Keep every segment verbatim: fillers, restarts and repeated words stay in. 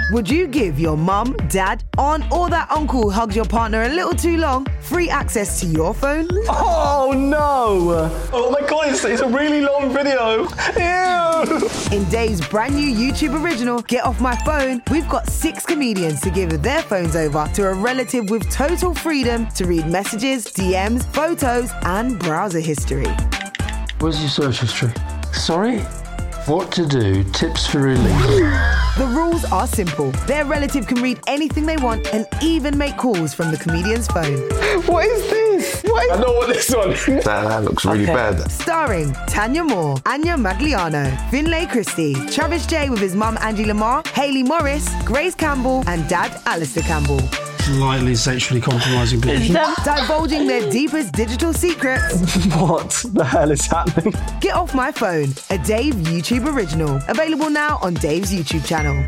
Would you give your mum, dad, aunt or that uncle who hugs your partner a little too long free access to your phone? Oh no! Oh my god, it's, it's a really long video. Ew! In Dave's brand new YouTube original, Get Off My Phone, we've got six comedians to give their phones over to a relative with total freedom to read messages, D Ms, photos and browser history. Where's your search history? Sorry? What to do, tips for relief. The rules are simple. Their relative can read anything they want and even make calls from the comedian's phone. What is this? What is... I know what this one is. That, that looks really Okay. bad. Starring Tanya Moore, Anya Magliano, Finlay Christie, Travis J with his mum Angie Lamar, Hayley Morris, Grace Campbell and dad Alistair Campbell. Slightly sexually compromising people. Divulging their deepest digital secrets. What the hell is happening? Get Off My Phone, a Dave YouTube original. Available now on Dave's YouTube channel.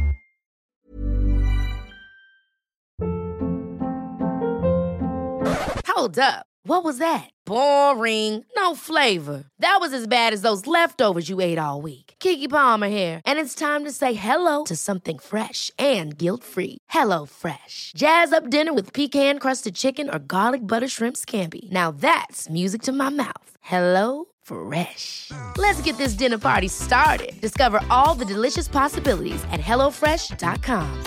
Hold up. What was that? Boring. No flavor. That was as bad as those leftovers you ate all week. Keke Palmer here, and it's time to say hello to something fresh and guilt-free. Hello Fresh. Jazz up dinner with pecan-crusted chicken or garlic butter shrimp scampi. Now that's music to my mouth. Hello Fresh. Let's get this dinner party started. Discover all the delicious possibilities at hello fresh dot com.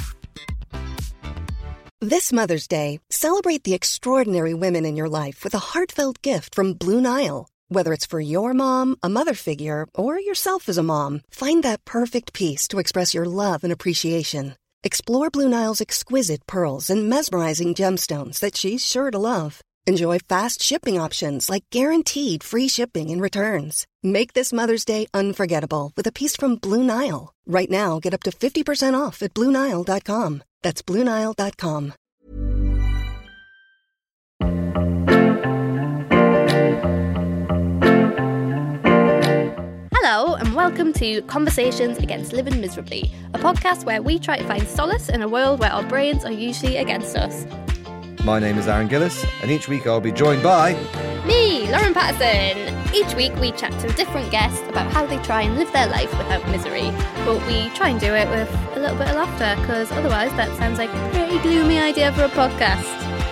This Mother's Day, celebrate the extraordinary women in your life with a heartfelt gift from Blue Nile. Whether it's for your mom, a mother figure, or yourself as a mom, find that perfect piece to express your love and appreciation. Explore Blue Nile's exquisite pearls and mesmerizing gemstones that she's sure to love. Enjoy fast shipping options like guaranteed free shipping and returns. Make this Mother's Day unforgettable with a piece from Blue Nile. Right now, get up to fifty percent off at blue nile dot com. That's blue nile dot com. Hello and welcome to Conversations Against Living Miserably, a podcast where we try to find solace in a world where our brains are usually against us. My name is Aaron Gillis, and each week I'll be joined by... Me, Lauren Patterson. Each week we chat to a different guest about how they try and live their life without misery, but we try and do it with a little bit of laughter, because otherwise that sounds like a pretty gloomy idea for a podcast.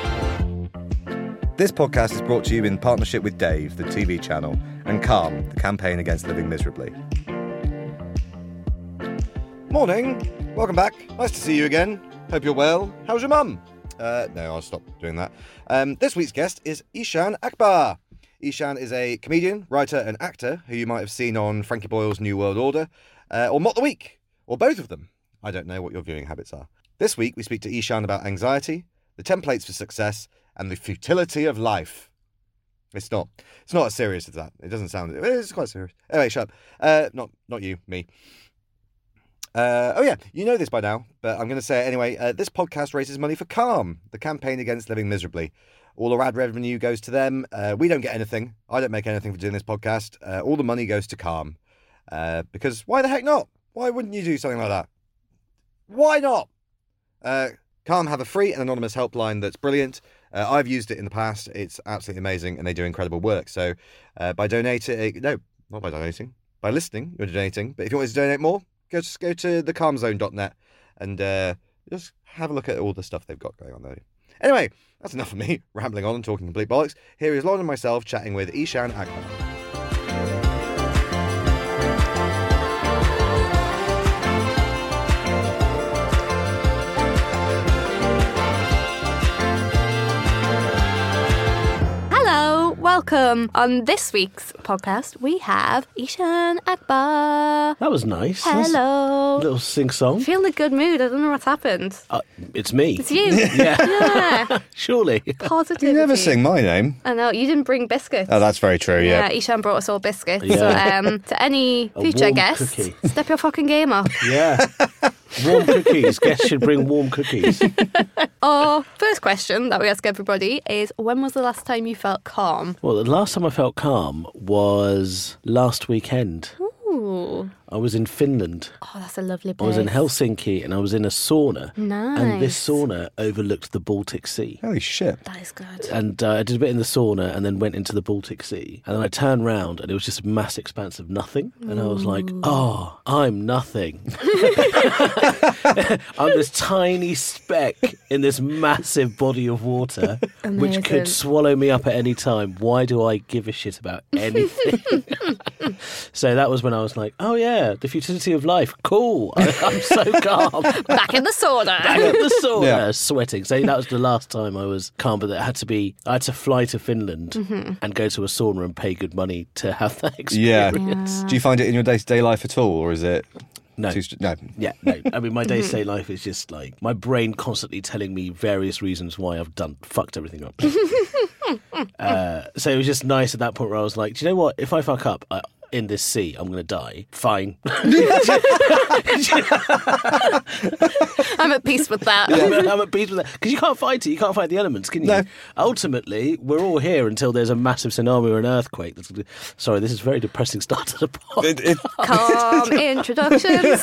This podcast is brought to you in partnership with Dave, the T V channel, and Calm, the campaign against living miserably. Morning. Welcome back. Nice to see you again. Hope you're well. How's your mum? Uh, no, I'll stop doing that. Um, this week's guest is Ishan Akbar. Ishan is a comedian, writer and actor who you might have seen on Frankie Boyle's New World Order, uh, or Mock the Week, or both of them. I don't know what your viewing habits are. This week we speak to Ishan about anxiety, the templates for success, and the futility of life. It's not It's not as serious as that. It doesn't sound... It's quite serious. Anyway, shut up. Uh, not, not you, me. Uh, oh yeah, you know this by now, but I'm going to say it anyway. Uh, this podcast raises money for Calm, the campaign against living miserably. All the ad revenue goes to them. Uh, we don't get anything. I don't make anything for doing this podcast. Uh, all the money goes to Calm. Uh, because why the heck not? Why wouldn't you do something like that? Why not? Uh, Calm have a free and anonymous helpline that's brilliant. Uh, I've used it in the past. It's absolutely amazing and they do incredible work. So uh, by donating, no, not by donating, by listening, you're donating. But if you want to donate more, Go, just go to the calm zone dot net and uh, just have a look at all the stuff they've got going on there. Anyway, that's enough of me rambling on and talking complete bollocks. Here is Lauren and myself chatting with Ishan Akbar. Welcome. On this week's podcast, we have Ishan Akbar. That was nice. Hello. A little sing-song. I feel in a good mood. I don't know what's happened. Uh, it's me. It's you. Yeah. Yeah. Surely. Positivity. You never sing my name. I know. You didn't bring biscuits. Oh, that's very true, yeah. Yeah, Ishan brought us all biscuits. Yeah. So um, to any A future warm guests, cookie. step your fucking game up. Yeah. Warm cookies. Guests should bring warm cookies. Our first question that we ask everybody is, when was the last time you felt calm? Well, the last time I felt calm was last weekend. Ooh. I was in Finland. Oh, that's a lovely I place. was in Helsinki and I was in a sauna. Nice. And this sauna overlooked the Baltic Sea. Holy shit. That is good. And uh, I did a bit in the sauna and then went into the Baltic Sea. And then I turned round and it was just a mass expanse of nothing. And I was like, oh, I'm nothing. I'm this tiny speck in this massive body of water, Amazing. which could swallow me up at any time. Why do I give a shit about anything? So that was when I was like, oh yeah, the futility of life. Cool. I, I'm so calm. Back in the sauna. Back at the sauna, Yeah. sweating. So that was the last time I was calm, but it had to be, I had to fly to Finland Mm-hmm. and go to a sauna and pay good money to have that Yeah. experience. Do you find it in your day-to-day life at all, or is it... No. Too st- no. Yeah, no. I mean, my day-to-day life is just like my brain constantly telling me various reasons why I've done fucked everything up. uh, so it was just nice at that point where I was like, do you know what? If I fuck up I, in this sea, I'm going to die. Fine. I'm at peace with that. I'm, I'm at peace with that. Because you can't fight it. You can't fight the elements, can you? No. Ultimately, we're all here until there's a massive tsunami or an earthquake. That's, sorry, this is a very depressing start to the pod. It, it, Calm introductions.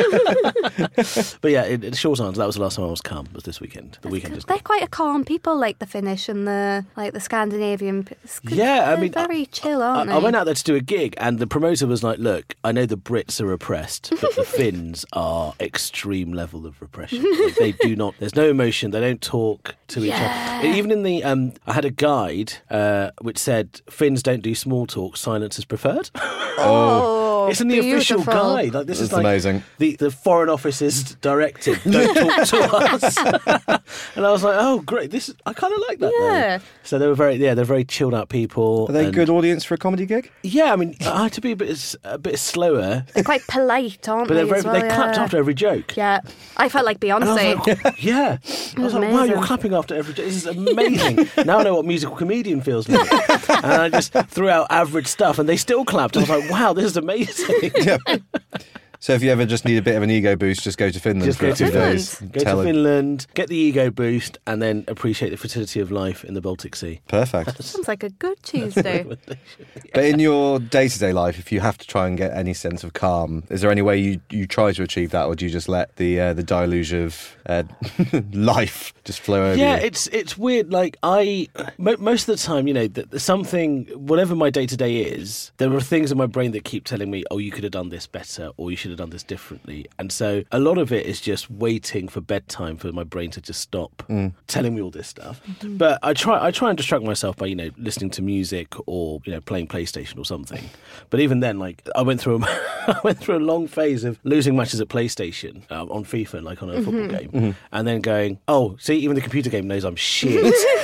But yeah, in, in short answer, that was the last time I was calm. Was this weekend? The weekend just They're gone. quite a calm people, like the Finnish and the like the Scandinavian. p- Sc- Yeah, I they're mean, very I- chill, aren't I, they? I went out there to do a gig, and the promoter was like, "Look, I know the Brits are oppressed, but the Finns are extreme level of repression. Like, they do not. There's no emotion. They don't talk to each Yeah. other. Even in the, um, I had a guide uh, which said Finns don't do small talk. Silence is preferred. Oh, It's in the official beautiful. guide. Like this is That's like amazing. The the Foreign Office's directive. Don't talk to us. And I was like, oh great. This is, I kind of like that. Yeah. Though. So they were very yeah. They're very chilled out people. are they a and- good audience for a comedy gig? Yeah, I mean, I had to be a bit a bit slower, They're quite polite, aren't but they? they're very as well, they clapped yeah. after every joke. Yeah, I felt like And I was Beyonce. like, yeah. I was like, wow, amazing. you're clapping after every joke. This is amazing. Now I know what musical comedian feels like. And I just threw out average stuff and they still clapped. I was like, wow, this is amazing. Yeah. So if you ever just need a bit of an ego boost, just go to Finland Just for go a to few Finland. days. Go Tell to it- Finland, get the ego boost, and then appreciate the fertility of life in the Baltic Sea. Perfect. Sounds like a good Tuesday. But in your day-to-day life, if you have to try and get any sense of calm, is there any way you, you try to achieve that, or do you just let the uh, the deluge of uh, life just flow over Yeah, you? it's it's weird. Like I, mo- most of the time, you know, th- something, whatever my day to day is, there are things in my brain that keep telling me, "Oh, you could have done this better, or you should have done this differently." And so, a lot of it is just waiting for bedtime for my brain to just stop telling me all this stuff. But I try, I try and distract myself by, you know, listening to music or you know, playing PlayStation or something. But even then, like I went through, a, I went through a long phase of losing matches at PlayStation uh, on FIFA, like on a football game, and then going, "Oh, see, even the computer game knows I'm shit."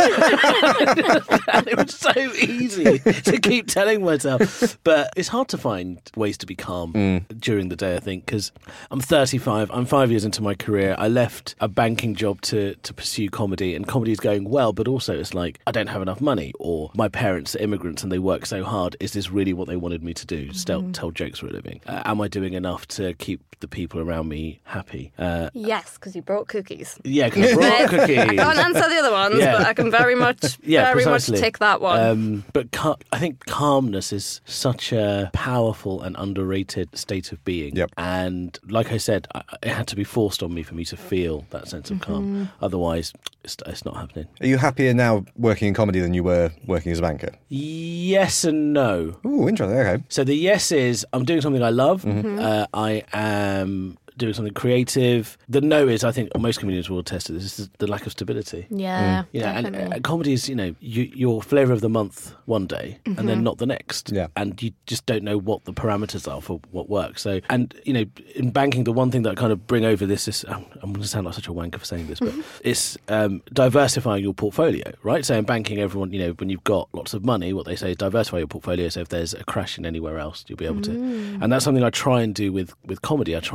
And it was so easy to keep telling myself. But it's hard to find ways to be calm during the day, I think, because I'm thirty-five. I'm five years into my career. I left a banking job to, to pursue comedy, and comedy is going well, but also it's like, I don't have enough money, or my parents are immigrants and they work so hard. Is this really what they wanted me to do? Still tell jokes for a living? Uh, am I doing enough to keep the people around me happy? Uh, Yes, because you brought cookies. yeah, because I brought cookies. I can't answer the other ones, Yeah. but I can very much, Yeah, very precisely. much tick that one. Um, but cal- I think calmness is such a powerful and underrated state of being. Yep. And like I said, I, it had to be forced on me for me to feel that sense of calm. Otherwise, it's, it's not happening. Are you happier now working in comedy than you were working as a banker? Yes and no. Ooh, interesting. Okay. So the yes is I'm doing something I love. Uh, I am doing something creative. The no is, I think most comedians will attest to this, is the lack of stability. yeah, You know, and definitely. uh, comedy is, you know, you, your flavour of the month one day and then not the next. Yeah. And you just don't know what the parameters are for what works. So, and, you know, in banking, the one thing that I kind of bring over this is, I'm, I'm going to sound like such a wanker for saying this, but it's um, diversifying your portfolio, right? So in banking, everyone, you know, when you've got lots of money, what they say is diversify your portfolio. So if there's a crash in anywhere else, you'll be able to. And that's something I try and do with, with comedy. I try and do various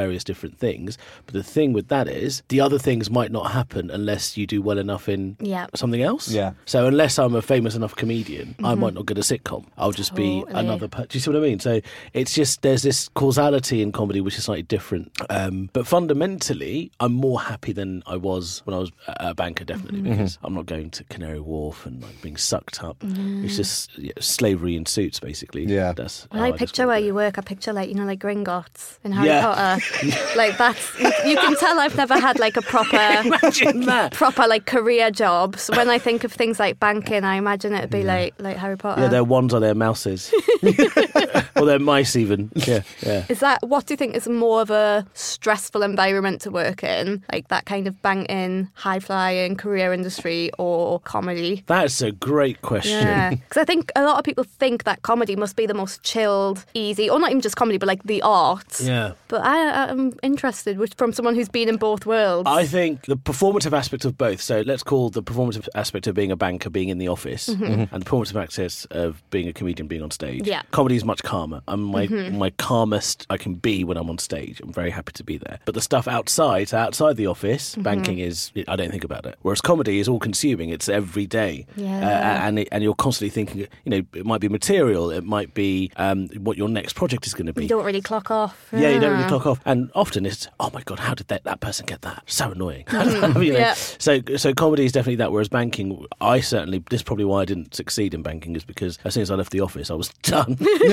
various different things. But the thing with that is the other things might not happen unless you do well enough in Yeah. something else. Yeah. So unless I'm a famous enough comedian, I might not get a sitcom. I'll just be Totally. another per- do you see what I mean? So it's just there's this causality in comedy which is slightly different. Um, but fundamentally, I'm more happy than I was when I was a banker, definitely, because I'm not going to Canary Wharf and like being sucked up. It's just yeah, slavery in suits, basically. Yeah. That's When how I I picture describe where it. you work, I picture like, you know, like Gringotts in Harry Yeah. Potter. Like that's, you, you can tell I've never had like a proper, Imagine that. proper like career job. So when I think of things like banking, I imagine it'd be like, like Harry Potter. Yeah, their wands are their mouses. Or their mice even. Yeah, yeah. Is that, what do you think is more of a stressful environment to work in? Like that kind of banking, high-flying career industry or comedy? That's a great question. Yeah, because I think a lot of people think that comedy must be the most chilled, easy, or not even just comedy, but like the arts. Yeah. But I am interested which, from someone who's been in both worlds. I think the performative aspect of both, so let's call the performative aspect of being a banker being in the office and the performative aspect of being a comedian being on stage. Yeah. Comedy is much calmer. I'm my, my calmest I can be when I'm on stage. I'm very happy to be there. But the stuff outside, so outside the office, banking is, I don't think about it. Whereas comedy is all consuming. It's every day. Yeah. Uh, and, it, and you're constantly thinking, you know, it might be material, it might be um, what your next project is going to be. You don't really clock off. Yeah, you don't really clock off. And often it's, oh my God, how did that, that person get that? So annoying. You know? Yeah. So so comedy is definitely that, whereas banking, I certainly, this is probably why I didn't succeed in banking, is because as soon as I left the office, I was done.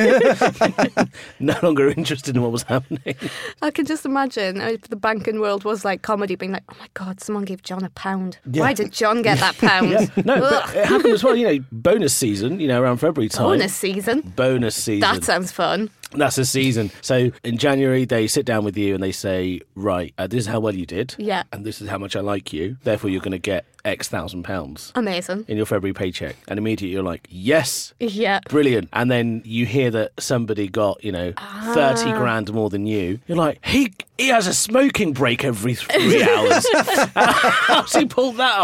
No longer interested in what was happening. I can just imagine if the banking world was like comedy, being like, oh my God, someone gave John a pound. Yeah. Why did John get that pound? Yeah. No, Ugh. but it happened as well, you know, bonus season, you know, around February time. Bonus season. Bonus season. That sounds fun. That's a season. So in January, they sit down with you and they say, right, uh, this is how well you did. Yeah. And this is how much I like you. Therefore, you're going to get X thousand pounds Amazing. in your February paycheck. And immediately you're like, yes, Yeah. brilliant. And then you hear that somebody got, you know, thirty grand more than you. You're like, he he has a smoking break every three hours. How's he pulled that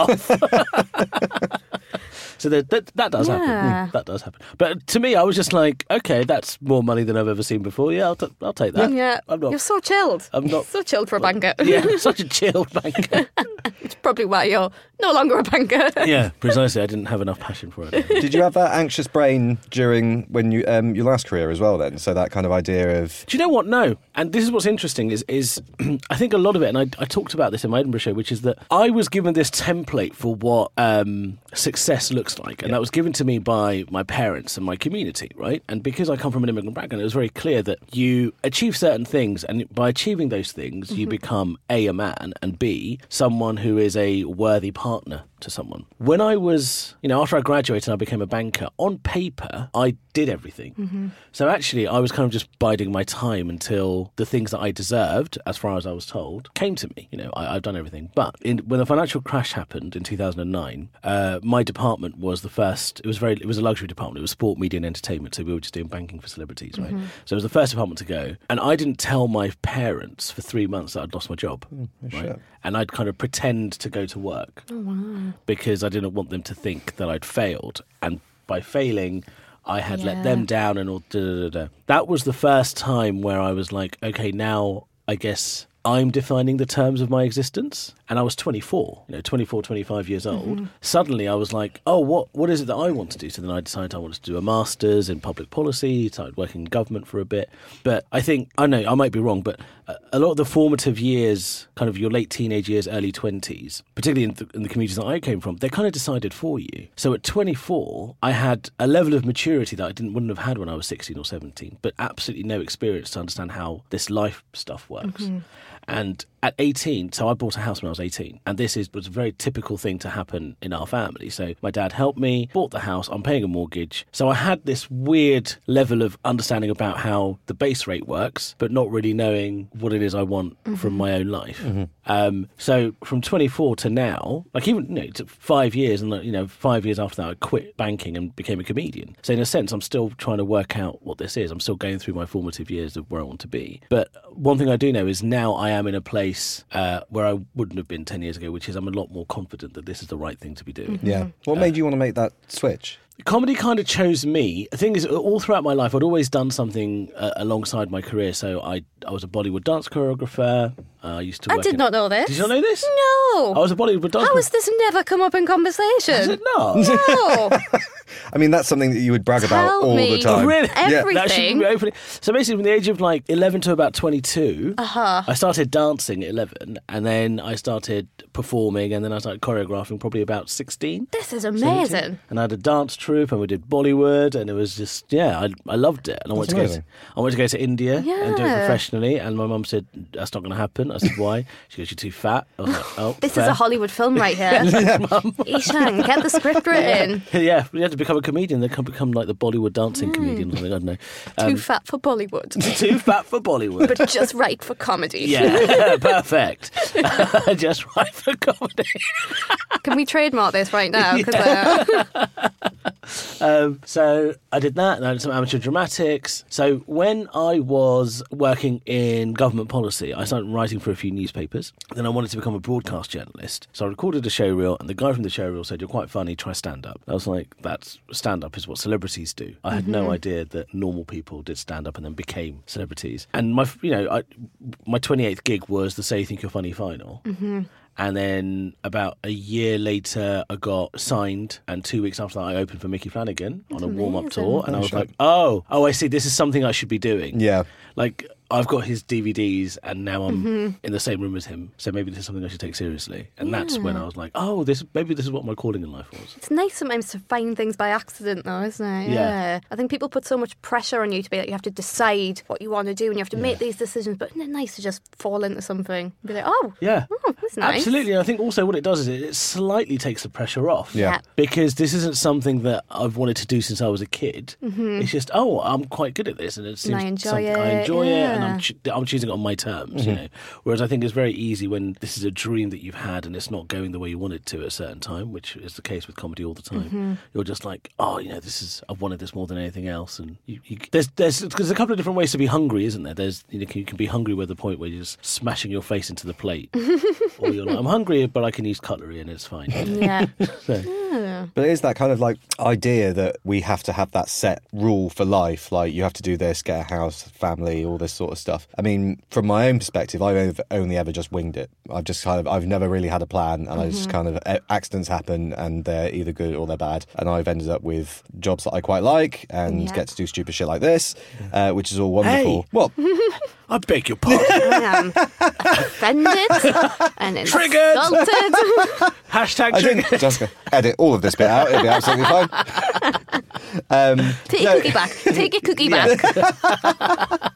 off? So that, that, that does Yeah. happen. That does happen. But to me, I was just like, okay, that's more money than I've ever seen before. Yeah, I'll, t- I'll take that. Yeah. I'm not. You're so chilled. I'm not- So chilled for a banker. Yeah, such a chilled banker. It's probably why you're no longer a banker. Yeah, precisely. I didn't have enough passion for it. Did you have that anxious brain during when you um, your last career as well then? So that kind of idea of Do you know what? No. And this is what's interesting is, is I think a lot of it, and I, I talked about this in my Edinburgh show, which is that I was given this template for what um, success looks like. And that was given to me by my parents and my community, right? And because I come from an immigrant background, it was very clear that you achieve certain things. And by achieving those things, you become A, a man, and B, someone who is a worthy partner to someone. When I was, you know, after I graduated and I became a banker, on paper, I did everything. Mm-hmm. So actually, I was kind of just biding my time until the things that I deserved, as far as I was told, came to me. You know, I, I've done everything. But in, when the financial crash happened in two thousand nine, uh, my department was the first, it was very, it was a luxury department. It was sport, media and entertainment. So we were just doing banking for celebrities, right? Mm-hmm. So it was the first department to go. And I didn't tell my parents for three months that I'd lost my job. right? shit. And I'd kind of pretend to go to work because I didn't want them to think that I'd failed. And by failing, I had Yeah. let them down and all. Da, da, da, da. That was the first time where I was like, okay, now I guess I'm defining the terms of my existence. And I was twenty-four, you know, twenty-four, twenty-five years old. Mm-hmm. Suddenly I was like, oh, what what is it that I want to do? So then I decided I wanted to do a master's in public policy, started working in government for a bit. But I think, I know, I might be wrong, but a- a lot of the formative years, kind of your late teenage years, early twenties, particularly in the, in the communities that I came from, they kind of decided for you. So at twenty-four, I had a level of maturity that I didn't wouldn't have had when I was sixteen or seventeen, but absolutely no experience to understand how this life stuff works. And at eighteen, so I bought a house when I was eighteen, and this is was a very typical thing to happen in our family. So my dad helped me, bought the house, I'm paying a mortgage. So I had this weird level of understanding about how the base rate works, but not really knowing what it is I want from my own life. Um, so from twenty-four to now, like even, you know, it took five years, and you know, five years after that, I quit banking and became a comedian. So in a sense, I'm still trying to work out what this is. I'm still going through my formative years of where I want to be. But one thing I do know is now I am in a place uh, where I wouldn't have been ten years ago, which is I'm a lot more confident that this is the right thing to be doing. yeah. What made you want to make that switch? comedy kind of chose me. The thing is, all throughout my life, I'd always done something uh, alongside my career. So I, I was a Bollywood dance choreographer. Uh, I used to. I work did in... not know this. Did you not know this? No. I was a Bollywood dance. How has this never come up in conversation? Has it not? No. I mean, that's something that you would brag about Tell all me. the time. Really? Everything. That should be opening. So basically, from the age of like eleven to about twenty-two, Uh-huh. I started dancing at eleven, and then I started performing, and then I started choreographing probably about sixteen. This is seventeen. amazing. And I had a dance troupe, and we did Bollywood, and it was just yeah, I I loved it, and I wanted to go. amazing. To, I wanted to go to India and do it Yeah. professionally, and my mum said that's not going to happen. I said why? She goes, you're too fat. I was like, oh, This fair. is a Hollywood film right here. Ishan, get the script written. Yeah, you had to become a comedian. They can become like the Bollywood dancing comedian. I don't know. Too fat for Bollywood, Too fat for Bollywood. but just right for comedy. Yeah, perfect. Just right for comedy. Can we trademark this right now? 'Cause, uh, Um, so I did that, and I did some amateur dramatics. So when I was working in government policy, I started writing for a few newspapers. Then I wanted to become a broadcast journalist. So I recorded a show reel, and the guy from the show reel said, "You're quite funny, try stand-up." I was like, that's stand-up is what celebrities do. I had no idea that normal people did stand-up and then became celebrities. And my, you know, I, my twenty-eighth gig was the Say You Think You're Funny final. Mm-hmm. And then about a year later, I got signed, and two weeks after that, I opened for Mickey Flanagan on a warm-up tour, and I was like, "Oh, oh, I see. This is something I should be doing." Yeah. Like I've got his D V Ds, and now I'm in the same room as him, so maybe this is something I should take seriously. And that's when I was like, "Oh, this maybe this is what my calling in life was." It's nice sometimes to find things by accident, though, isn't it? Yeah. I think people put so much pressure on you to be like, you have to decide what you want to do and you have to make these decisions, but isn't it nice to just fall into something and be like, oh, Yeah, oh that's nice. absolutely. And I think also what it does is it, it slightly takes the pressure off. Yeah. Yeah. Because this isn't something that I've wanted to do since I was a kid. It's just, oh, I'm quite good at this, and it seems I enjoy something it, I enjoy it, and I'm yeah. ch- I'm choosing it on my terms. You know, whereas I think it's very easy when this is a dream that you've had and it's not going the way you want it to at a certain time, which is the case with comedy all the time. You're just like, oh, you know, this is I've wanted this more than anything else, and you, you, there's there's there's a couple of different ways to be hungry, isn't there? There's you know you can be hungry with the point where you're just smashing your face into the plate, or you're like, I'm hungry, but I can use cutlery and it's fine. Yeah. So, But it is that kind of like idea that we have to have that set rule for life. Like you have to do this, get a house, family, all this sort of stuff. I mean, from my own perspective, I've only ever just winged it. I've just kind of, I've never really had a plan, and I just kind of, accidents happen and they're either good or they're bad. And I've ended up with jobs that I quite like and Yeah. get to do stupid shit like this, uh, which is all wonderful. Hey. Well, I beg your pardon. I am offended and Triggered. insulted. Hashtag I trigger. think just gonna edit all of this bit out. It'll be absolutely fine. Um, Take no, your cookie back. Take your cookie back.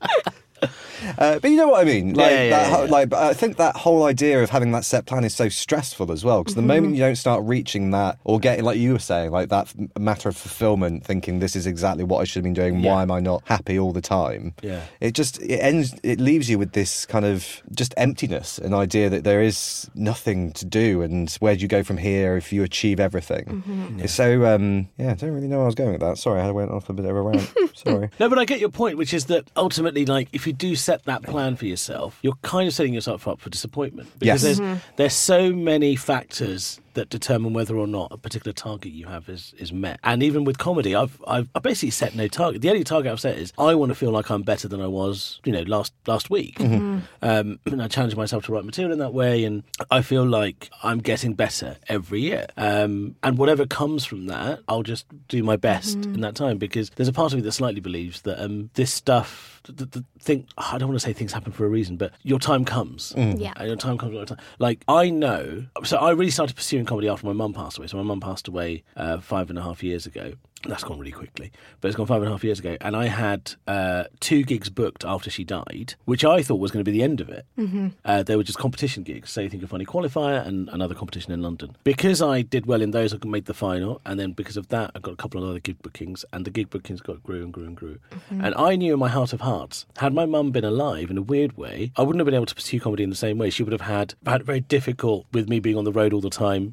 Uh, but you know what I mean? Like, Yeah, yeah, that, yeah, ho- yeah. like, I think that whole idea of having that set plan is so stressful as well. Because the moment you don't start reaching that, or getting, like you were saying, like that f- matter of fulfillment, thinking this is exactly what I should have been doing. Yeah. Why am I not happy all the time? Yeah. It just it ends. It leaves you with this kind of just emptiness, an idea that there is nothing to do, and where do you go from here if you achieve everything? It's so um, yeah. I don't really know where I was going with that. Sorry, I went off a bit of a rant. Sorry. No, but I get your point, which is that ultimately, like, if you do set that plan for yourself, you're kind of setting yourself up for disappointment. Because Yes. there's there's so many factors that determine whether or not a particular target you have is, is met. And even with comedy, I've I've I basically set no target. The only target I've set is I want to feel like I'm better than I was, you know, last last week. Um, and I challenge myself to write material in that way, and I feel like I'm getting better every year. Um, and whatever comes from that, I'll just do my best in that time, because there's a part of me that slightly believes that um, this stuff, the, the thing, I don't want to say things happen for a reason, but your time comes. Yeah. And your time comes all the time. Like, I know, so I really started pursuing comedy after my mum passed away. So my mum passed away uh, five and a half years ago. That's gone really quickly, but it's gone five and a half years ago. And I had uh, two gigs booked after she died, which I thought was going to be the end of it. Mm-hmm. Uh, they were just competition gigs, Say You Think You're Funny qualifier and another competition in London. Because I did well in those, I made the final. And then because of that, I got a couple of other gig bookings, and the gig bookings got grew and grew and grew. Mm-hmm. And I knew in my heart of hearts, had my mum been alive in a weird way, I wouldn't have been able to pursue comedy in the same way. She would have had, had it very difficult with me being on the road all the time,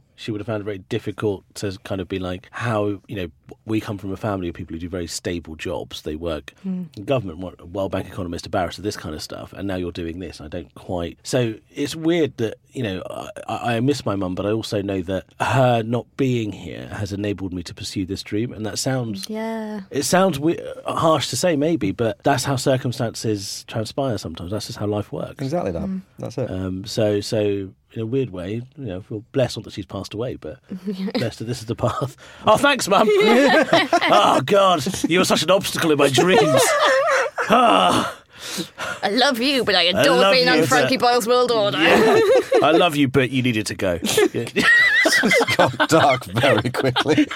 she would have found it very difficult to kind of be like, how, you know, we come from a family of people who do very stable jobs. They work mm. in government, World Bank economist, a barrister, this kind of stuff, and now you're doing this. I don't quite... So it's weird that, you know, I, I miss my mum, but I also know that her not being here has enabled me to pursue this dream, and that sounds... Yeah. It sounds we- harsh to say, maybe, but that's how circumstances transpire sometimes. That's just how life works. Exactly that. Mm. That's it. Um, so, so... in a weird way, you know, feel blessed not that she's passed away, but blessed that this is the path. Oh, thanks, Mum. Oh, God, you were such an obstacle in my dreams. Oh. I love you, but I adore I being on Frankie but... Boyle's World Order. Yeah. I love you, but you needed to go. Yeah. It's got dark very quickly.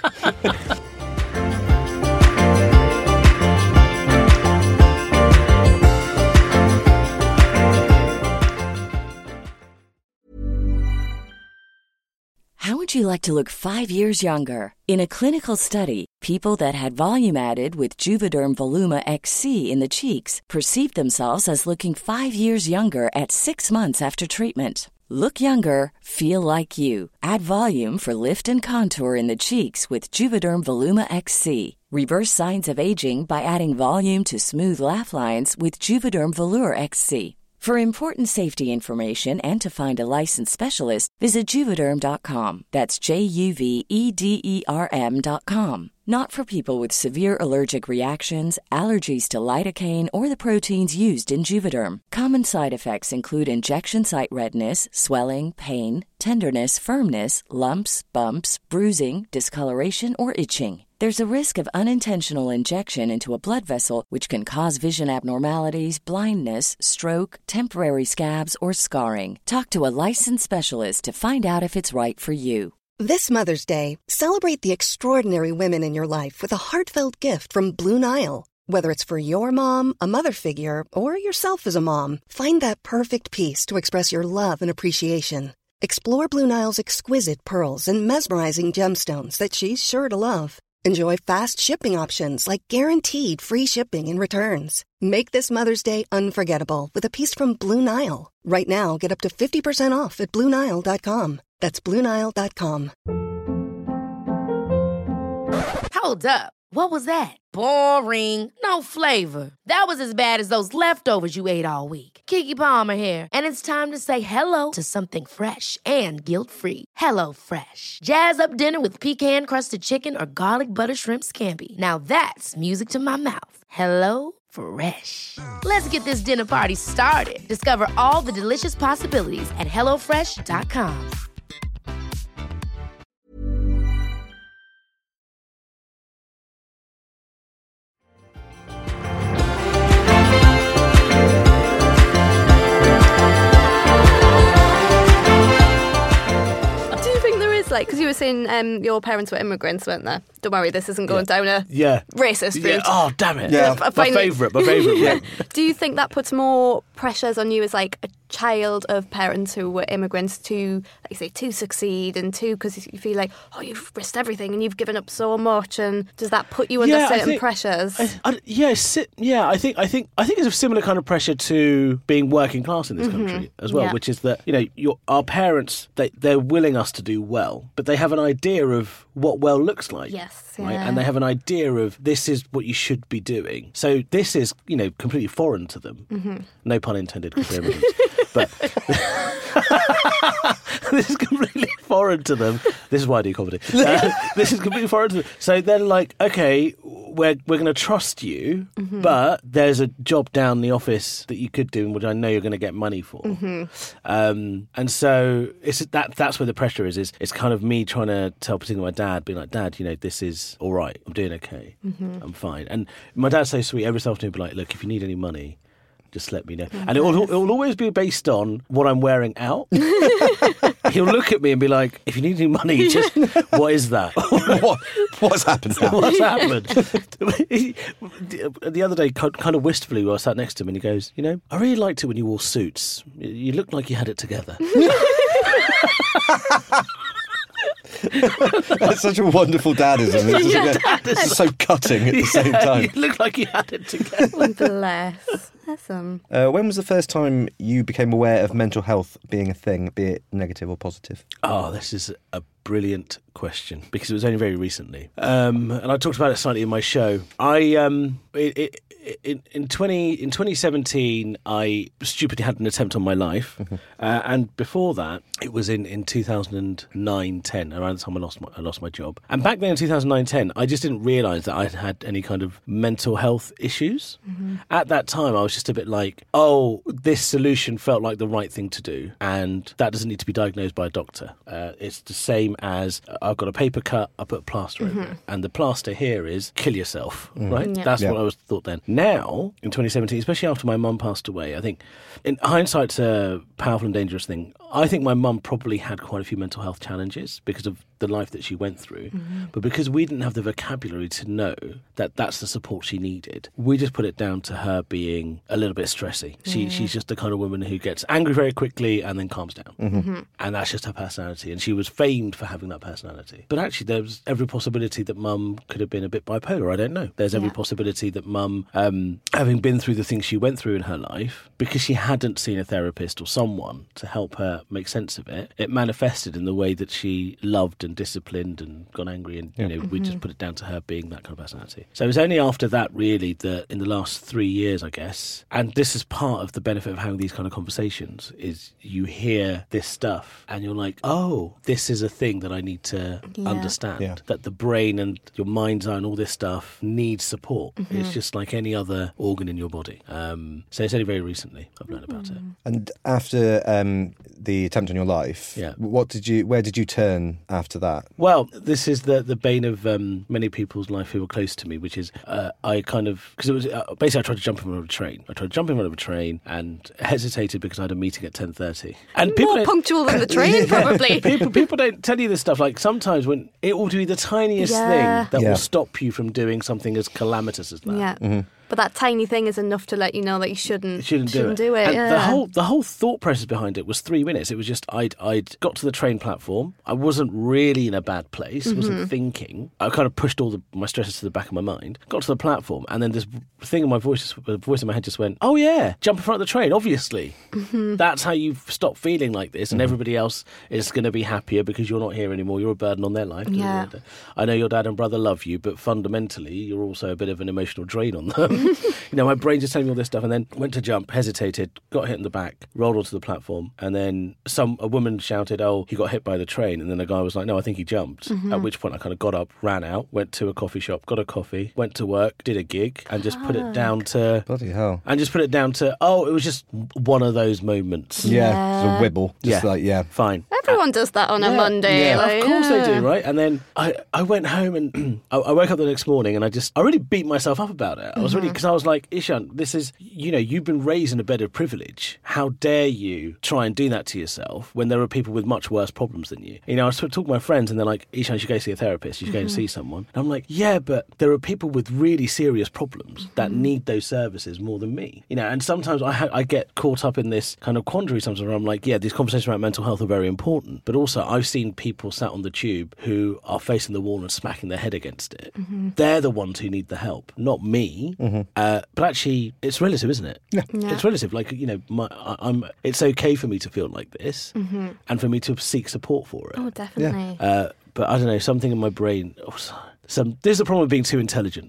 How would you like to look five years younger? In a clinical study, people that had volume added with Juvederm Voluma X C in the cheeks perceived themselves as looking five years younger at six months after treatment. Look younger, feel like you. Add volume for lift and contour in the cheeks with Juvederm Voluma X C. Reverse signs of aging by adding volume to smooth laugh lines with Juvederm Volure X C. For important safety information and to find a licensed specialist, visit Juvederm dot com. That's J U V E D E R M dot com. Not for people with severe allergic reactions, allergies to lidocaine, or the proteins used in Juvederm. Common side effects include injection site redness, swelling, pain, tenderness, firmness, lumps, bumps, bruising, discoloration, or itching. There's a risk of unintentional injection into a blood vessel, which can cause vision abnormalities, blindness, stroke, temporary scabs, or scarring. Talk to a licensed specialist to find out if it's right for you. This Mother's Day, celebrate the extraordinary women in your life with a heartfelt gift from Blue Nile. Whether it's for your mom, a mother figure, or yourself as a mom, find that perfect piece to express your love and appreciation. Explore Blue Nile's exquisite pearls and mesmerizing gemstones that she's sure to love. Enjoy fast shipping options like guaranteed free shipping and returns. Make this Mother's Day unforgettable with a piece from Blue Nile. Right now, get up to fifty percent off at Blue Nile dot com. That's Blue Nile dot com. Hold up. What was that? Boring. No flavor. That was as bad as those leftovers you ate all week. Keke Palmer here, and it's time to say hello to something fresh and guilt-free. Hello Fresh. Jazz up dinner with pecan-crusted chicken or garlic butter shrimp scampi. Now that's music to my mouth. Hello Fresh. Let's get this dinner party started. Discover all the delicious possibilities at hello fresh dot com. Like, because you were saying um, your parents were immigrants, weren't they? Don't worry, this isn't going yeah. down a yeah. racist route. Yeah. Oh, damn it. Yeah. My favourite, my favourite. Yeah. Do you think that puts more pressures on you as like a child of parents who were immigrants to, like you say, to succeed and to, because you feel like, oh, you've risked everything and you've given up so much, and does that put you under yeah, certain think, pressures? I, I, yeah, sit, yeah. I think, I think, I think it's a similar kind of pressure to being working class in this mm-hmm. country as well, yeah. which is that, you know, your our parents, they they're willing us to do well, but they have an idea of what well looks like. Yes. Right? Yeah. And they have an idea of this is what you should be doing. So this is, you know, completely foreign to them. Mm-hmm. No pun intended, because they're immigrants. But this is completely foreign to them. This is why I do comedy. Uh, this is completely foreign to them. So they're like, okay, we're we're going to trust you, mm-hmm. but there's a job down the office that you could do, which I know you're going to get money for. Mm-hmm. Um, and so it's that that's where the pressure is. Is it's kind of me trying to tell, particularly my dad, being like, Dad, you know, this is all right. I'm doing okay. Mm-hmm. I'm fine. And my dad's so sweet. Every so often he'll be like, look, if you need any money, just let me know. Oh, and it will, it will always be based on what I'm wearing out. He'll look at me and be like, if you need any money, just, what is that? what, what's happened now? What's happened? The other day, kind of wistfully, I sat next to him and he goes, you know, I really liked it when you wore suits. You looked like you had it together. That's such a wonderful dadism. It's, yeah, just, it's so cutting at the yeah, same time. You look like you had it together. Bless. Awesome. Uh, when was the first time you became aware of mental health being a thing, be it negative or positive? Oh, this is a brilliant question because it was only very recently. Um, and I talked about it slightly in my show. I um, it, it, in, in twenty in twenty seventeen, I stupidly had an attempt on my life, mm-hmm. uh, and before that, it was in, in two thousand nine ten, around the time I lost my I lost my job. And back then in two thousand nine ten, I just didn't realise that I'd had any kind of mental health issues. Mm-hmm. At that time, I was just a bit like, oh, this solution felt like the right thing to do, and that doesn't need to be diagnosed by a doctor. Uh, it's the same as uh, I've got a paper cut, I put a plaster mm-hmm. over it, and the plaster here is kill yourself, mm. right? Yeah. That's yeah. what I was thought then. Now, in twenty seventeen, especially after my mum passed away, I think, in hindsight's a powerful and dangerous thing. I think my mum probably had quite a few mental health challenges because of the life that she went through. Mm-hmm. But because we didn't have the vocabulary to know that that's the support she needed, we just put it down to her being a little bit stressy. She, yeah. She's just the kind of woman who gets angry very quickly and then calms down. Mm-hmm. Mm-hmm. And that's just her personality. And she was famed for having that personality. But actually, there's every possibility that mum could have been a bit bipolar. I don't know. There's every yeah. possibility that mum, um, having been through the things she went through in her life, because she hadn't seen a therapist or someone to help her make sense of it, it manifested in the way that she loved and disciplined and got angry, and you yeah. know mm-hmm. we just put it down to her being that kind of personality. So it was only after that really that in the last three years I guess, and this is part of the benefit of having these kind of conversations, is you hear this stuff and you're like, oh, this is a thing that I need to yeah. understand, yeah. that the brain and your mind's eye and all this stuff needs support. Mm-hmm. It's just like any other organ in your body. Um, so it's only very recently I've learned about mm-hmm. it. And after um, the attempt on your life, yeah. what did you where did you turn after that? Well, this is the the bane of um, many people's life who were close to me, which is uh, I kind of, because it was uh, basically I tried to jump in front of a train. I tried to jump in front of a train and hesitated because I had a meeting at ten thirty. And more people punctual than the train, probably. people people don't tell you this stuff. Like sometimes when it will be the tiniest yeah. thing that yeah. will stop you from doing something as calamitous as that. Yeah. Mm-hmm. But that tiny thing is enough to let you know that you shouldn't, shouldn't, shouldn't do it. Do it. And yeah. the whole the whole thought process behind it was three minutes. It was just I'd I'd got to the train platform. I wasn't really in a bad place. Mm-hmm. Wasn't thinking. I kind of pushed all the, my stresses to the back of my mind. Got to the platform, and then this thing in my voice, the voice in my head just went, "Oh yeah, jump in front of the train. Obviously, mm-hmm. that's how you stop feeling like this, and mm-hmm. everybody else is going to be happier because you're not here anymore. You're a burden on their life. Yeah. I know your dad and brother love you, but fundamentally, you're also a bit of an emotional drain on them. you know, my brain just telling me all this stuff, and then went to jump, hesitated, got hit in the back, rolled onto the platform, and then some a woman shouted, "Oh, he got hit by the train," and then the guy was like, "No, I think he jumped." Mm-hmm. At which point I kind of got up, ran out, went to a coffee shop, got a coffee, went to work, did a gig, and just put it down to bloody hell, and just put it down to oh, it was just one of those moments. Yeah, yeah. It's a wibble. Just yeah, like yeah, fine. Everyone uh, does that on yeah, a Monday. Yeah, like, of course yeah. they do, right? And then I, I went home and I, I woke up the next morning and I just I really beat myself up about it. I was mm-hmm. really because I was like, Ishan, this is, you know, you've been raised in a bed of privilege. How dare you try and do that to yourself when there are people with much worse problems than you? You know, I was talking to my friends and they're like, Ishan, you should go see a therapist. You should mm-hmm. go and see someone. And I'm like, yeah, but there are people with really serious problems mm-hmm. that need those services more than me. You know, and sometimes I ha- I get caught up in this kind of quandary sometimes where I'm like, yeah, these conversations about mental health are very important. But also I've seen people sat on the tube who are facing the wall and smacking their head against it. Mm-hmm. They're the ones who need the help, not me. Mm-hmm. Uh, but actually, it's relative, isn't it? Yeah. yeah. It's relative. Like, you know, my, I, I'm. It's okay for me to feel like this mm-hmm. and for me to seek support for it. Oh, definitely. Yeah. Uh, but I don't know, something in my brain... Oh, some, there's the problem with being too intelligent.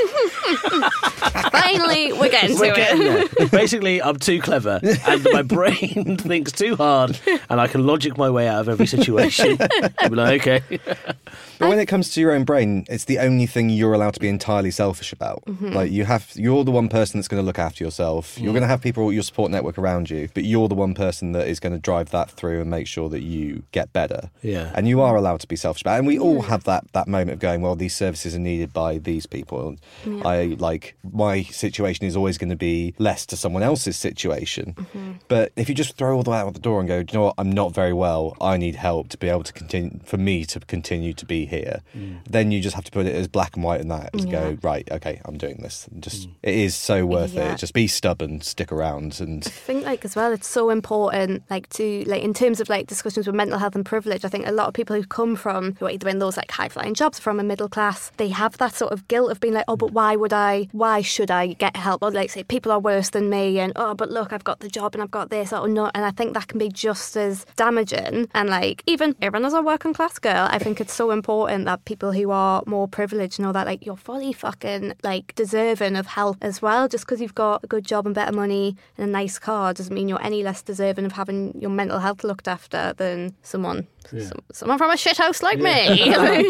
Finally, we're getting we're to getting it. There. Basically, I'm too clever and my brain thinks too hard and I can logic my way out of every situation. I'll be like, okay. But when it comes to your own brain, it's the only thing you're allowed to be entirely selfish about. Mm-hmm. Like you have, you're the one person that's going to look after yourself. You're mm. going to have people, your support network around you, but you're the one person that is going to drive that through and make sure that you get better. Yeah. And you are allowed to be selfish about it. And we yeah. all have that, that moment of going, well, these services are needed by these people. Yeah. I like, my situation is always going to be less to someone else's situation. Mm-hmm. But if you just throw all the way out the door and go, do you know what, I'm not very well, I need help to be able to continue, for me to continue to be here, mm. then you just have to put it as black and white in that, as yeah. go, right, okay, I'm doing this. Just mm. it is so worth yeah. it. Just be stubborn, stick around. And I think like as well, it's so important, like to like in terms of like discussions with mental health and privilege. I think a lot of people who come from, who are either in those like high flying jobs, from a middle class, they have that sort of guilt of being like, oh, but why would should I, why should I get help? Or like say people are worse than me and, oh, but look, I've got the job and I've got this or not. And I think that can be just as damaging. And like, even, even as a working class girl, I think it's so important that people who are more privileged know that like you're fully fucking like deserving of help as well. Just because you've got a good job and better money and a nice car doesn't mean you're any less deserving of having your mental health looked after than someone yeah. some, someone from a shithouse like me.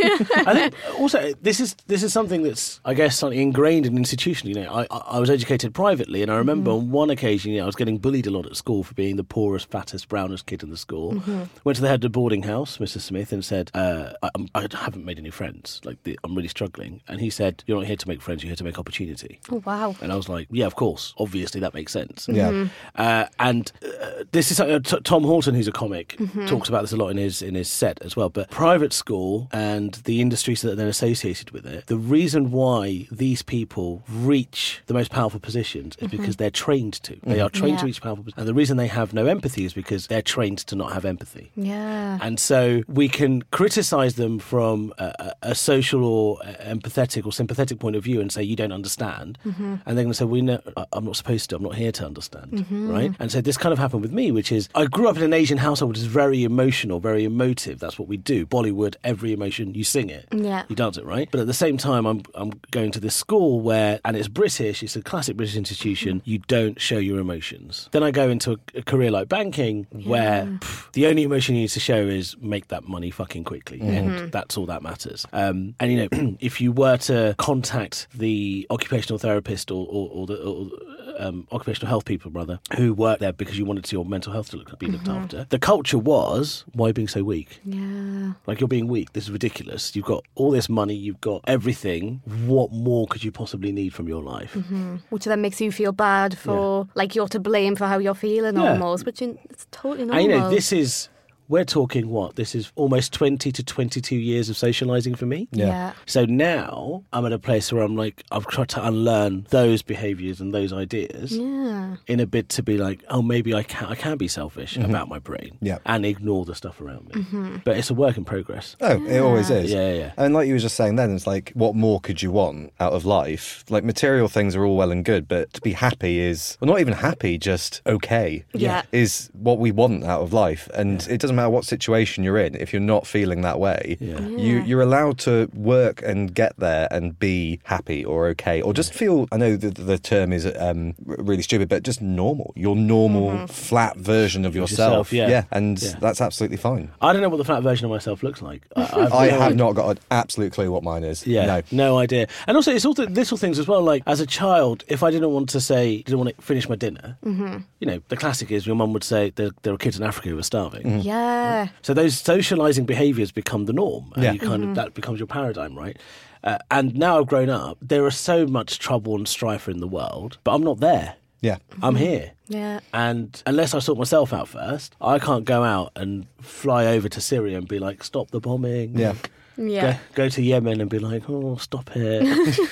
I think also this is this is something that's I guess slightly ingrained in institution. You know, I I was educated privately, and I remember mm-hmm. on one occasion, you know, I was getting bullied a lot at school for being the poorest, fattest, brownest kid in the school. Mm-hmm. Went to the head of the boarding house, Mister Smith, and said, uh, I, I haven't made any friends. Like the, I'm really struggling. And he said, "You're not here to make friends. You're here to make opportunity." Oh wow! And I was like, "Yeah, of course. Obviously, that makes sense." Yeah. Mm-hmm. Uh, and uh, this is something, uh, T- Tom Horton, who's a comic, mm-hmm. talks about this a lot in his in his set as well. But private school and the industries that are then associated with it, the reason why these people reach the most powerful positions is mm-hmm. because they're trained to. They are trained yeah. to reach powerful positions. And the reason they have no empathy is because they're trained to not have empathy. Yeah. And so we can criticise them from a, a social or empathetic or sympathetic point of view and say, you don't understand. Mm-hmm. And they're going to say, we know, I'm not supposed to. I'm not here to understand. Mm-hmm. Right? And so this kind of happened with me, which is I grew up in an Asian household which is very emotional, very emotive. That's what we do. Bollywood, every emotion, you sing it. Yeah. You dance it, right? But at the same time, I'm I'm going to this school where, and it's British, it's a classic British institution, you don't show your emotions. Then I go into a, a career like banking where yeah. pff, the only emotion you need to show is make that money fucking quickly. Mm-hmm. And that's all that matters. Um, and, you know, if you were to contact the occupational therapist or, or, or the... Or, Um, occupational health people, rather, who work there because you wanted your mental health to look, be looked mm-hmm. after. The culture was, why are you being so weak? Yeah. Like, you're being weak. This is ridiculous. You've got all this money. You've got everything. What more could you possibly need from your life? Mm-hmm. Which then makes you feel bad for, yeah. like, you're to blame for how you're feeling yeah. almost, which it's totally normal. And, you know, this is... We're talking what? This is almost twenty to twenty-two years of socialising for me. Yeah. yeah. So now I'm at a place where I'm like, I've tried to unlearn those behaviours and those ideas yeah. in a bid to be like, oh, maybe I can I can be selfish mm-hmm. about my brain yeah. and ignore the stuff around me. Mm-hmm. But it's a work in progress. Oh, yeah. It always is. Yeah, yeah. And like you were just saying then, it's like, what more could you want out of life? Like, material things are all well and good, but to be happy is, well, not even happy, just okay. Yeah. Is what we want out of life. And yeah. it doesn't matter what situation you're in, if you're not feeling that way, yeah. Yeah. you, you're allowed to work and get there and be happy or okay, or just feel, I know the, the term is um, really stupid, but just normal. Your normal, mm-hmm. flat version of yourself. yourself yeah. yeah. And yeah. that's absolutely fine. I don't know what the flat version of myself looks like. I, I've I no have idea. not got an absolute clue what mine is. Yeah, no. no idea. And also, it's all the little things as well. Like, as a child, if I didn't want to say, didn't want to finish my dinner, mm-hmm. you know, the classic is your mum would say there, there are kids in Africa who are starving. Mm-hmm. Yeah. So those socialising behaviours become the norm, and yeah. you kind mm-hmm. of that becomes your paradigm, right? Uh, and now I've grown up, there is so much trouble and strife in the world, but I'm not there. Yeah. I'm here. Yeah. And unless I sort myself out first, I can't go out and fly over to Syria and be like, stop the bombing. Yeah. Yeah. Go, go to Yemen and be like, oh, stop it.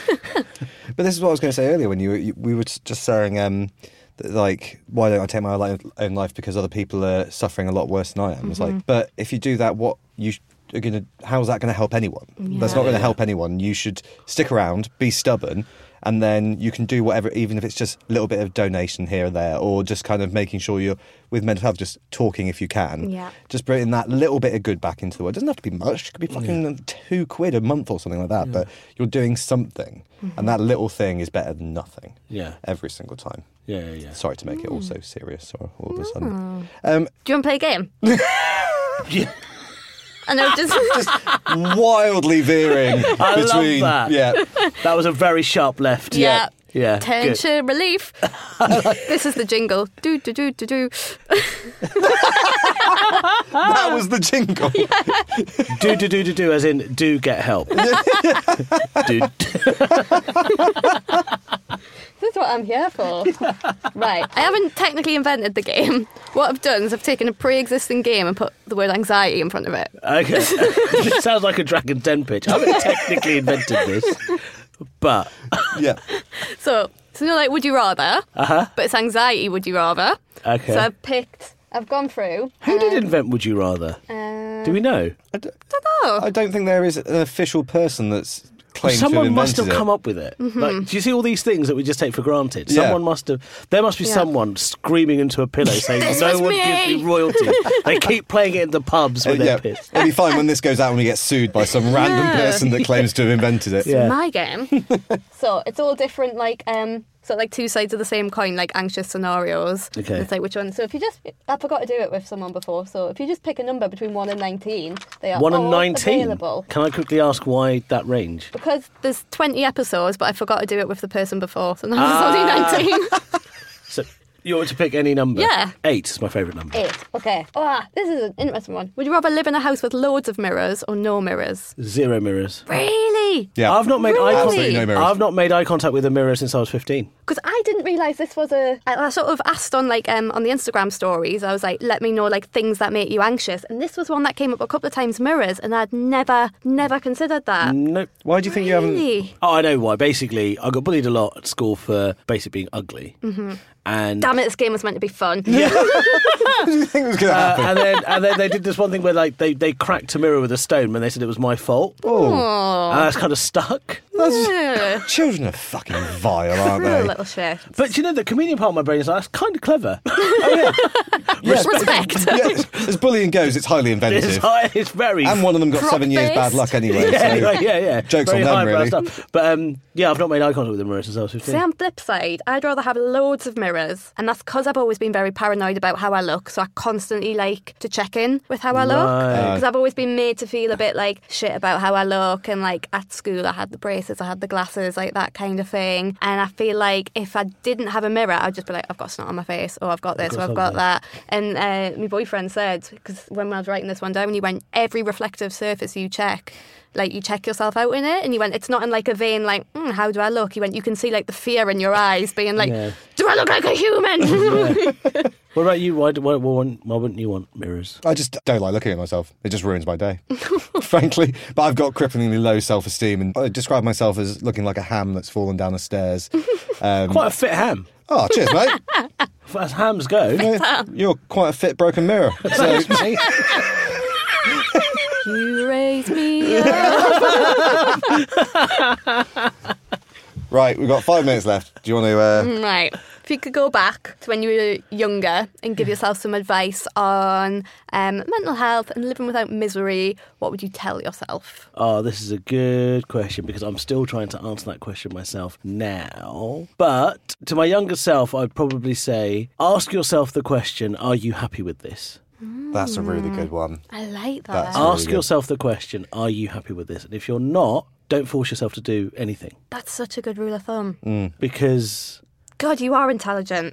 But this is what I was going to say earlier when you, you we were just saying, um, that, like, why don't I take my life, own life because other people are suffering a lot worse than I am? Mm-hmm. It's like, but if you do that, what you are going to, how's that going to help anyone? Yeah. That's not going to Yeah. help anyone. You should stick around, be stubborn, and then you can do whatever, even if it's just a little bit of donation here and there, or just kind of making sure you're, with mental health, just talking if you can. Yeah. Just bringing that little bit of good back into the world. It doesn't have to be much. It could be fucking yeah. two quid a month or something like that, yeah. but you're doing something. Mm-hmm. And that little thing is better than nothing. Yeah. Every single time. Yeah, yeah, yeah. Sorry to make it all so serious all, all of a sudden. Mm. Um, Do you want to play a game? Yeah. I know, just... just wildly veering I between... love that. Yeah. That was a very sharp left. Yeah. Yeah. Tension relief. This is the jingle. Do, do, do, do, do. That was the jingle. Yeah. Do, do, do, do, do, as in do get help. do. This is what I'm here for. Right. I haven't technically invented the game. What I've done is I've taken a pre-existing game and put the word anxiety in front of it. Okay. It sounds like a Dragon Den pitch. I haven't technically invented this, but... Yeah. So, it's not like would you rather, uh-huh. but it's anxiety would you rather. Okay. So I've picked, I've gone through. Who did invent Would You Rather? Uh, Do we know? I don't, I don't know. I don't think there is an official person that's claim to have Someone invented must have it. come up with it. Mm-hmm. Like, do you see all these things that we just take for granted? Yeah. Someone must have. There must be Yeah. someone screaming into a pillow saying, "No was one me." gives me royalty." They keep playing it in the pubs Uh, when yeah, they're pissed. it'll be fine when this goes out and we get sued by some random Yeah. person that claims to have invented it. Yeah. My game. So it's all different, like um, so like two sides of the same coin, like anxious scenarios. Okay. It's like which one. So if you just, I forgot to do it with someone before. So if you just pick a number between one and nineteen, they are One all and nineteen. available. Can I quickly ask why that range? Because there's twenty episodes, but I forgot to do it with the person before, so now Ah. there's only nineteen. So you want to pick any number? Yeah. Eight is my favourite number. Eight. Okay. Ah, this is an interesting one. Would you rather live in a house with loads of mirrors or no mirrors? Zero mirrors. Really? Yeah. I've not made eye Absolutely contact. no mirrors. I've not made eye contact with a mirror since I was fifteen. Because I didn't realise this was a... I, I sort of asked on like um, on the Instagram stories, I was like, let me know like things that make you anxious. And this was one that came up a couple of times, mirrors, and I'd never, never considered that. Nope. Why do you think you haven't? Really? Oh, I know why. Basically, I got bullied a lot at school for basically being ugly. Mm-hmm. And Damn it, this game was meant to be fun. What do you think was going to Uh, happen? and then and then they did this one thing where like they, they cracked a mirror with a stone when they said it was my fault. Oh, And that's kind of stuck. Yeah. children are fucking vile, aren't Cruel they? little shit. But you know, the comedian part of my brain is like, that's kind of clever. Yes, Respect. yeah, as bullying goes, it's highly inventive. It's, high, it's very... And one of them got Crop seven years bad based. luck anyway. yeah, so yeah, yeah, yeah. Joke's Very on them, highbrow really. stuff. But um, yeah, I've not made eye contact with the mirror since I was fifteen. See, on flip side, I'd rather have loads of mirrors, and that's because I've always been very paranoid about how I look, so I constantly like to check in with how I look. Right. Because I've always been made to feel a bit like shit about how I look, and like at school I had the braces, I had the glasses, like that kind of thing. And I feel like if I didn't have a mirror, I'd just be like, I've got snot on my face, or I've got this, or I've got that. And uh, my boyfriend said, because when I was writing this one down, he went, every reflective surface you check, like you check yourself out in it, and you went, it's not in like a vein like, mm, how do I look? You went, you can see like the fear in your eyes being like, Yeah. do I look like a human? Yeah. What about you? Why, why, why, why wouldn't you want mirrors? I just don't like looking at myself. It just ruins my day, frankly. But I've got cripplingly low self-esteem, and I describe myself as looking like a ham that's fallen down the stairs. Um, Quite a fit ham. oh, cheers, mate. As hams go. Yeah, you're quite a fit broken mirror. So, You raise me up. right, we've got five minutes left. Do you want to... Uh... Right. If you could go back to when you were younger and give yourself some advice on um, mental health and living without misery, what would you tell yourself? Oh, this is a good question because I'm still trying to answer that question myself now. But to my younger self, I'd probably say, ask yourself the question, are you happy with this? That's a really good one. I like that. That's- really Ask good. yourself the question, are you happy with this? And if you're not, don't force yourself to do anything That's such a good rule of thumb. because... God, you are intelligent.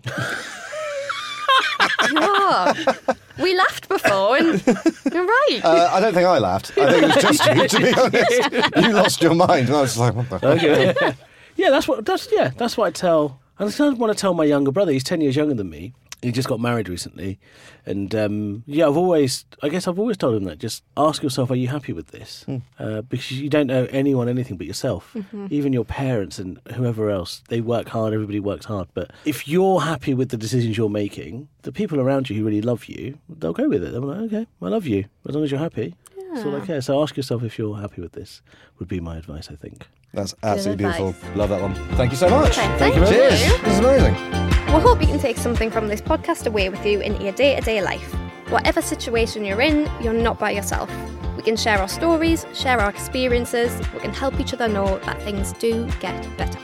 You are. We laughed before, and you're right. Uh, I don't think I laughed. I think it was just you, to be honest. You lost your mind. And I was just like, what the fuck? Okay. yeah, that's what. That's yeah. That's what I tell. I just want to tell my younger brother. He's ten years younger than me. He just got married recently, and um, yeah, I've always. I guess I've always told him that. Just ask yourself, are you happy with this? Mm. Uh, because you don't know anyone anything but yourself. Mm-hmm. Even your parents and whoever else. They work hard. Everybody works hard. But if you're happy with the decisions you're making, the people around you who really love you, they'll go with it. They'll be like, okay, I love you as long as you're happy. That's all I care. So ask yourself if you're happy with this. Would be my advice, I think. That's absolutely advice. beautiful. Love that one. Thank you so much. Okay, Thank you very Cheers. you. This is amazing. We hope you can take something from this podcast away with you into your day-to-day life. Whatever situation you're in, you're not by yourself. We can share our stories, share our experiences. We can help each other know that things do get better.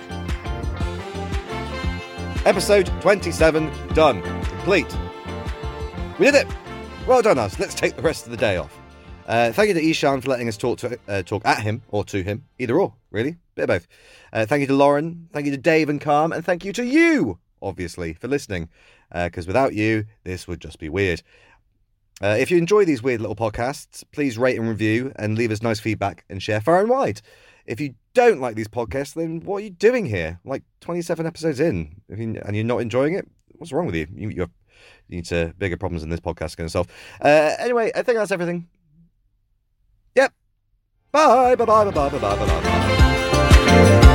Episode twenty-seven done. Complete. We did it. Well done, us. Let's take the rest of the day off. Uh, thank you to Ishan for letting us talk to uh, talk at him or to him. Either or, really. Bit of both. Uh, thank you to Lauren. Thank you to Dave and Calm. And thank you to you, obviously, for listening. Because uh, without you, this would just be weird. Uh, if you enjoy these weird little podcasts, please rate and review and leave us nice feedback and share far and wide. If you don't like these podcasts, then what are you doing here? Like twenty-seven episodes in, if you, and you're not enjoying it? What's wrong with you? You, you're, you need to bigger problems than this podcast is going to solve. Uh, anyway, I think that's everything. Yep. Bye, bye, bye, bye, bye, bye, bye, bye, bye.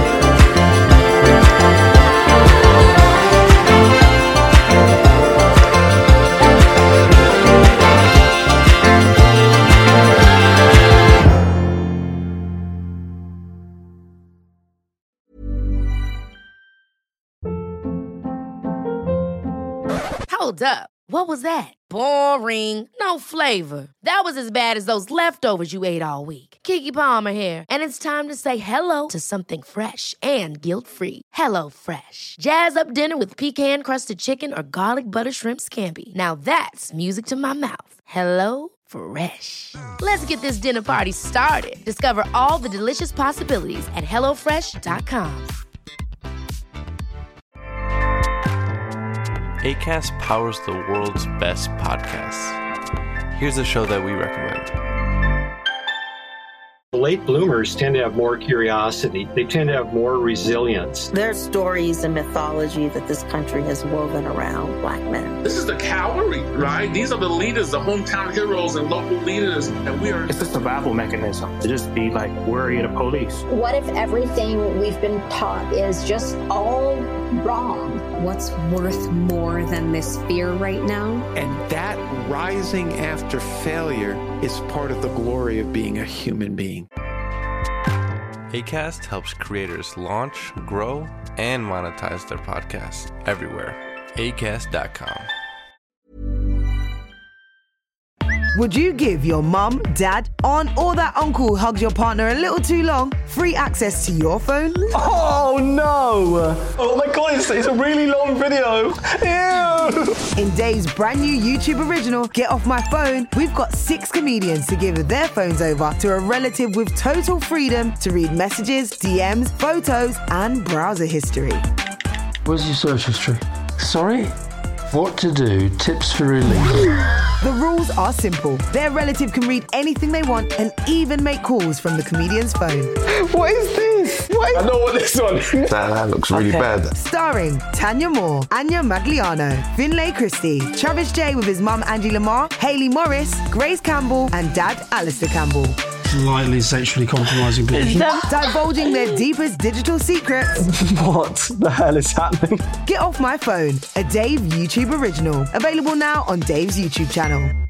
Hold up. What was that? Boring. No flavor. That was as bad as those leftovers you ate all week. Keke Palmer here, and it's time to say hello to something fresh and guilt-free. Hello Fresh. Jazz up dinner with pecan-crusted chicken or garlic butter shrimp scampi. Now that's music to my mouth. Hello Fresh. Let's get this dinner party started. Discover all the delicious possibilities at hello fresh dot com. Acast powers the world's best podcasts. Here's a show that we recommend. Late bloomers tend to have more curiosity. They tend to have more resilience. There's stories and mythology that this country has woven around black men. This is the cavalry, right? These are the leaders, the hometown heroes and local leaders. And we are. It's a survival mechanism to just be like worried of police. What if everything we've been taught is just all wrong? What's worth more than this fear right now? And that rising after failure is part of the glory of being a human being. Acast helps creators launch, grow, and monetize their podcasts everywhere. acast dot com. Would you give your mum, dad, aunt, or that uncle who hugs your partner a little too long free access to your phone? Oh no! Oh my god, it's, it's a really long video. Ew! In Dave's brand new YouTube original, Get Off My Phone, we've got six comedians to give their phones over to a relative with total freedom to read messages, D Ms, photos, and browser history. Where's your search history? Sorry? What to do, tips for relief. The rules are simple. Their relative can read anything they want and even make calls from the comedian's phone. What is this? What is... I know what this one is. That, that looks really okay. bad. Starring Tanya Moore, Anya Magliano, Finlay Christie, Travis J with his mum Angie Lamar, Hayley Morris, Grace Campbell, and dad Alistair Campbell. Slightly sexually compromising people. Divulging their deepest digital secrets. What the hell is happening? Get Off My Phone, a Dave YouTube original. Available now on Dave's YouTube channel.